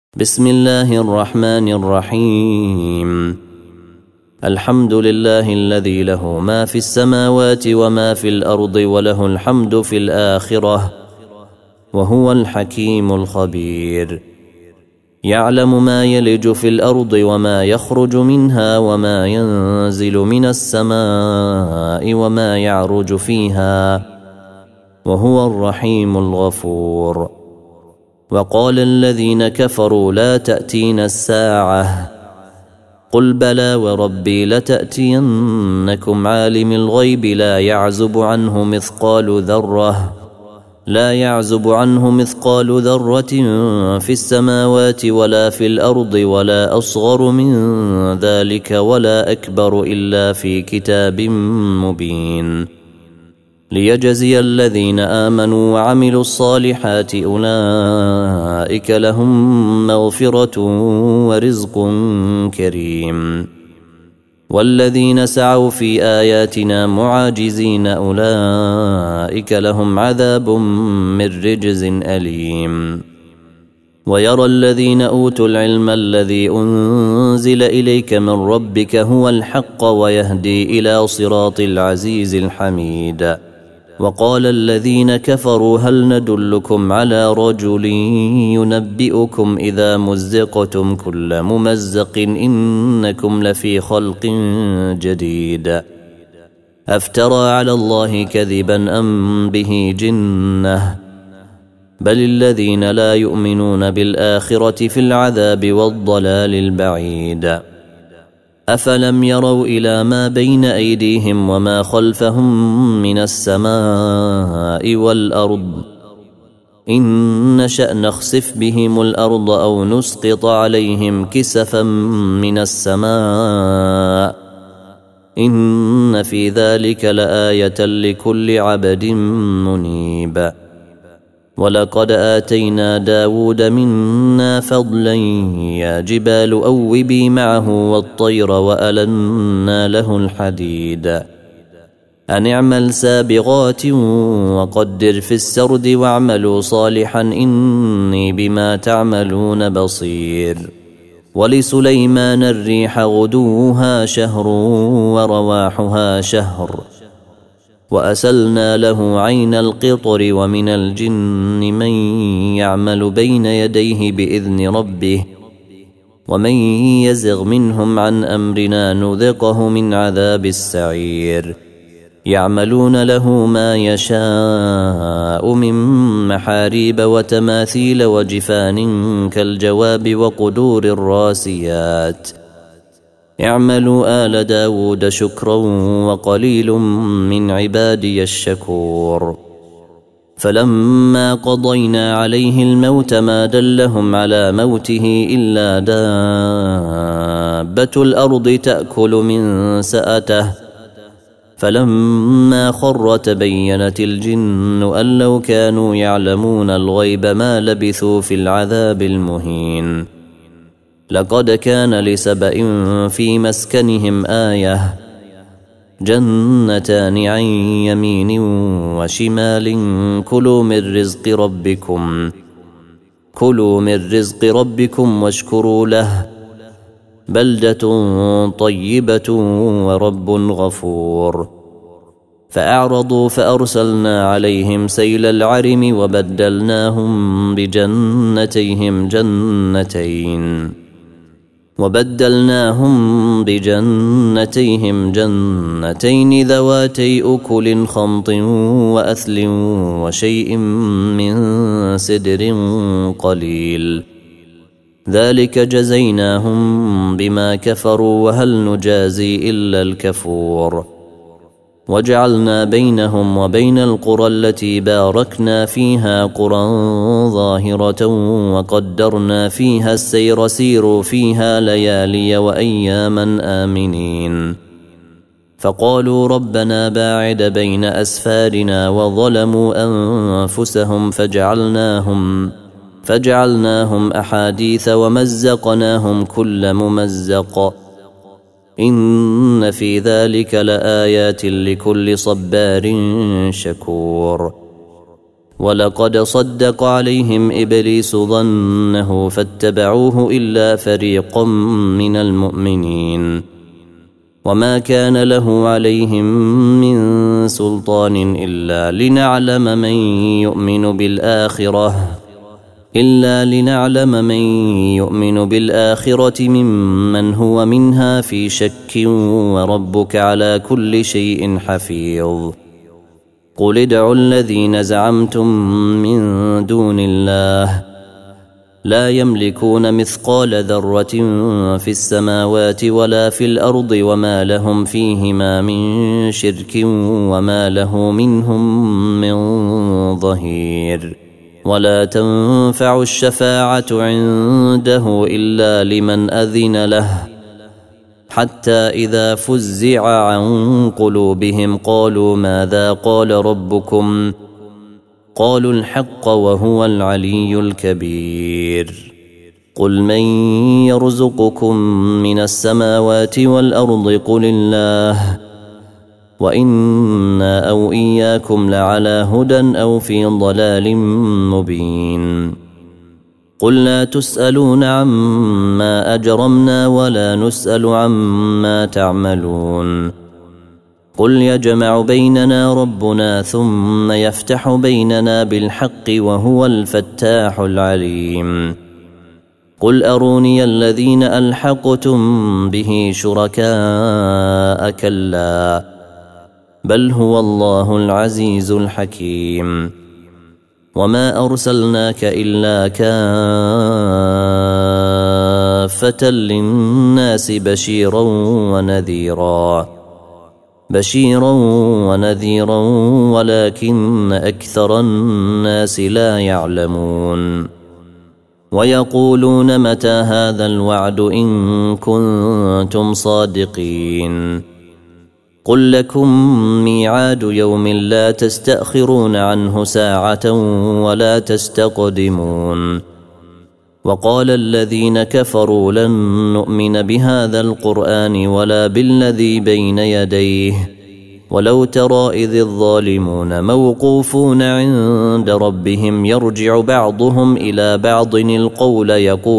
بسم الله الرحمن الرحيم. الحمد لله الذي له ما في السماوات وما في الأرض وله الحمد في الآخرة وهو الحكيم الخبير. يعلم ما يلج في الأرض وما يخرج منها وما ينزل من السماء وما يعرج فيها وهو الرحيم الغفور. وقال الذين كفروا لا تأتينا الساعة قل بلى وربي لتأتينكم عالم الغيب لا يعزب عنه مثقال ذرة في السماوات ولا في الأرض ولا أصغر من ذلك ولا أكبر إلا في كتاب مبين ليجزي الذين آمنوا وعملوا الصالحات أولئك لهم مغفرة ورزق كريم. والذين سعوا في آياتنا معاجزين أولئك لهم عذاب من رجز أليم. ويرى الذين أوتوا العلم الذي أنزل إليك من ربك هو الحق ويهدي إلى صراط العزيز الحميد. وقال الذين كفروا هل ندلكم على رجل ينبئكم إذا مزقتم كل ممزق إنكم لفي خلق جديد أفترى على الله كذبا أم به جنة بل الذين لا يؤمنون بالآخرة في العذاب والضلال البعيد. أفلم يروا إلى ما بين أيديهم وما خلفهم من السماء والأرض إن نشأ نخسف بهم الأرض أو نسقط عليهم كسفا من السماء إن في ذلك لآية لكل عبد منيب. ولقد آتينا داود منا فضلا يا جبال أوبي معه والطير وألنا له الحديد أن اعمل سابغات وقدر في السرد واعملوا صالحا إني بما تعملون بصير. ولسليمان الريح غدوها شهر ورواحها شهر وأسلنا له عين القطر ومن الجن من يعمل بين يديه بإذن ربه ومن يزغ منهم عن أمرنا نذقه من عذاب السعير. يعملون له ما يشاء من محاريب وتماثيل وجفان كالجواب وقدور الراسيات اعملوا آل داود شكرا وقليل من عبادي الشكور. فلما قضينا عليه الموت ما دلهم على موته إلا دابة الأرض تأكل من سأته فلما خر تبينت الجن أن لو كانوا يعلمون الغيب ما لبثوا في العذاب المهين. لقد كان لسبإ في مسكنهم آية جنتان عن يمين وشمال كلوا من رزق ربكم واشكروا له بلدة طيبة ورب غفور. فأعرضوا فأرسلنا عليهم سيل العرم وبدلناهم بجنتيهم جنتين ذواتي أكل خمط وأثل وشيء من سدر قليل ذلك جزيناهم بما كفروا وهل نجازي إلا الكفور. وجعلنا بينهم وبين القرى التي باركنا فيها قرى ظاهرة وقدرنا فيها السير سيروا فيها ليالي وأياما آمنين. فقالوا ربنا باعد بين أسفارنا وظلموا أنفسهم فجعلناهم أحاديث ومزقناهم كل ممزق إن في ذلك لآيات لكل صبار شكور. ولقد صدق عليهم إبليس ظنه فاتبعوه إلا فريقا من المؤمنين وما كان له عليهم من سلطان إلا لنعلم من يؤمن بالآخرة ممن هو منها في شك وربك على كل شيء حفيظ قل ادعوا الذين زعمتم من دون الله لا يملكون مثقال ذرة في السماوات ولا في الأرض وما لهم فيهما من شرك وما له منهم من ظهير ولا تنفع الشفاعة عنده إلا لمن أذن له حتى إذا فزع عن قلوبهم قالوا ماذا قال ربكم قالوا الحق وهو العلي الكبير قل من يرزقكم من السماوات والأرض قل الله وإنا أو إياكم لعلى هدى أو في ضلال مبين قل لا تسألون عما أجرمنا ولا نسأل عما تعملون قل يجمع بيننا ربنا ثم يفتح بيننا بالحق وهو الفتاح العليم قل أروني الذين ألحقتم به شركاء كلا بل هو الله العزيز الحكيم وما أرسلناك إلا كافة للناس بشيرا ونذيرا ولكن أكثر الناس لا يعلمون ويقولون متى هذا الوعد إن كنتم صادقين قل لكم ميعاد يوم لا تستأخرون عنه ساعة ولا تستقدمون وقال الذين كفروا لن نؤمن بهذا القرآن ولا بالذي بين يديه ولو ترى إذ الظالمون موقوفون عند ربهم يرجع بعضهم إلى بعض القول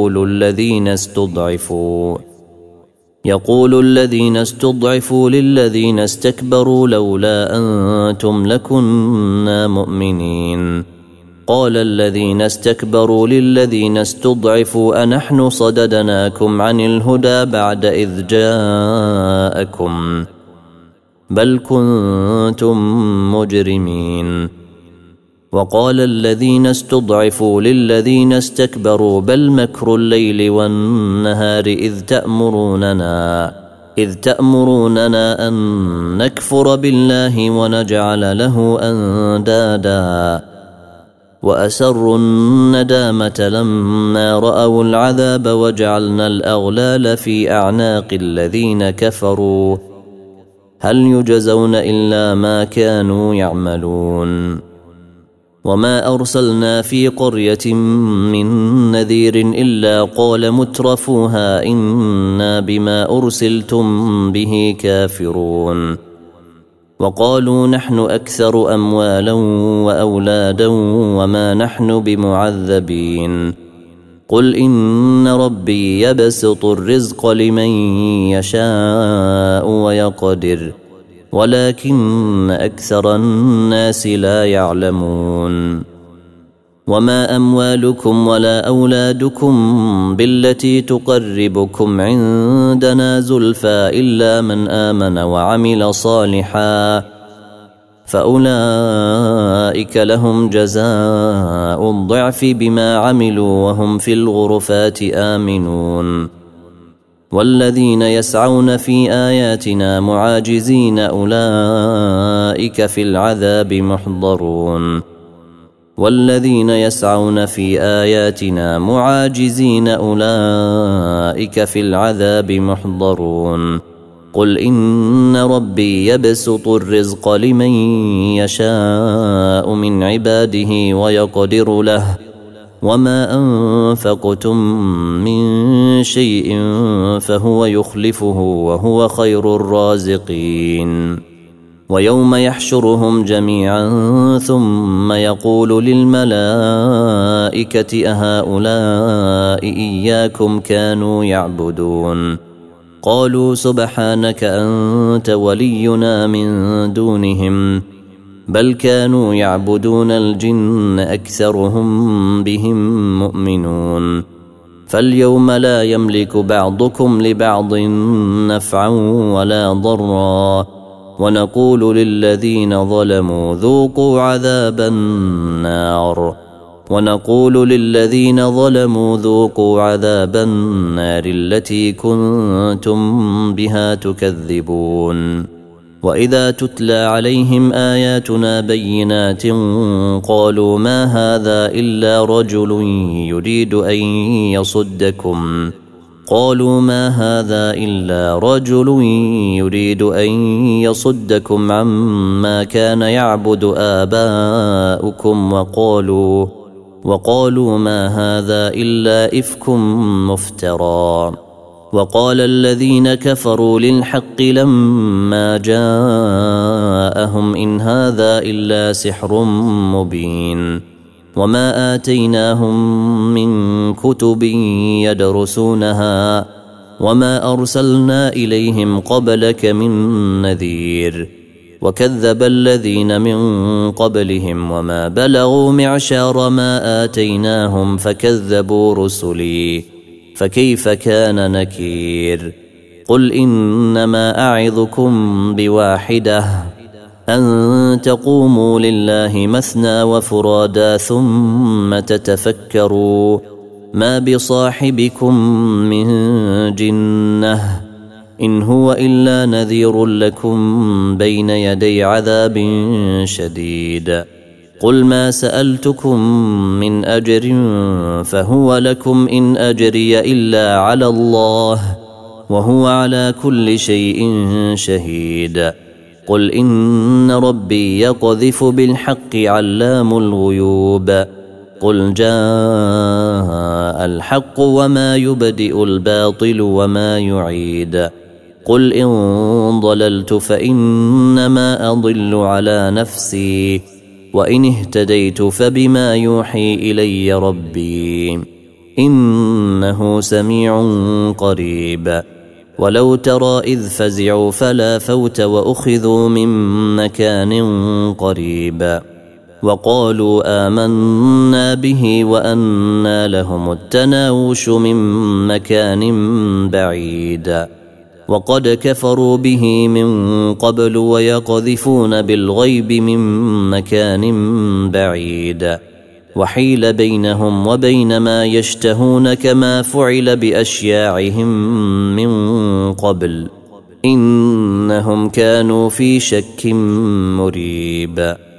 يقول الذين استضعفوا للذين استكبروا لولا أنتم لكنا مؤمنين قال الذين استكبروا للذين استضعفوا أنحن صددناكم عن الهدى بعد إذ جاءكم بل كنتم مجرمين وقال الذين استضعفوا للذين استكبروا بل مكر الليل والنهار إذ تأمروننا أن نكفر بالله ونجعل له أندادا وأسروا الندامة لما رأوا العذاب وجعلنا الأغلال في أعناق الذين كفروا هل يجزون إلا ما كانوا يعملون وما أرسلنا في قرية من نذير إلا قال مترفوها إنا بما أرسلتم به كافرون وقالوا نحن أكثر أموالا وأولادا وما نحن بمعذبين قل إن ربي يبسط الرزق لمن يشاء ويقدر ولكن أكثر الناس لا يعلمون وما أموالكم ولا أولادكم بالتي تقربكم عندنا زلفى إلا من آمن وعمل صالحا فأولئك لهم جزاء الضعف بما عملوا وهم في الغرفات آمنون والذين يسعون في آياتنا معاجزين أولئك في العذاب محضرون والذين يسعون في آياتنا معاجزين أولئك في العذاب محضرون قل إن ربي يبسط الرزق لمن يشاء من عباده ويقدر له وما أنفقتم من شيء فهو يخلفه وهو خير الرازقين ويوم يحشرهم جميعا ثم يقول للملائكة أهؤلاء إياكم كانوا يعبدون قالوا سبحانك أنت ولينا من دونهم بل كانوا يعبدون الجن أكثرهم بهم مؤمنون فاليوم لا يملك بعضكم لبعض نفعا ولا ضرا ونقول للذين ظلموا ذوقوا عذاب النار التي كنتم بها تكذبون وإذا تتلى عليهم آياتنا بينات قالوا ما هذا إلا رجل يريد أن يصدكم عما كان يعبد آباؤكم وقالوا ما هذا إلا إفك مفترى وقال الذين كفروا للحق لما جاءهم إن هذا إلا سحر مبين وما آتيناهم من كتب يدرسونها وما أرسلنا إليهم قبلك من نذير وكذب الذين من قبلهم وما بلغوا معشار ما آتيناهم فكذبوا رسلي فكيف كان نكير قل إنما أعظكم بواحدة أن تقوموا لله مثنى وفرادا ثم تتفكروا ما بصاحبكم من جنة إن هو إلا نذير لكم بين يدي عذاب شديد قل ما سألتكم من أجر فهو لكم إن أجري إلا على الله وهو على كل شيء شهيد قل إن ربي يقذف بالحق علام الغيوب قل جاء الحق وما يبدئ الباطل وما يعيد قل إن ضللت فإنما أضل على نفسي وإن اهتديت فبما يوحي إلي ربي إنه سميع قريب ولو ترى إذ فزعوا فلا فوت وأخذوا من مكان قريب وقالوا آمنا به وأنى لهم التناوش من مكان بعيد وقد كفروا به من قبل ويقذفون بالغيب من مكان بعيد وحيل بينهم وبين ما يشتهون كما فعل بأشياعهم من قبل إنهم كانوا في شك مريب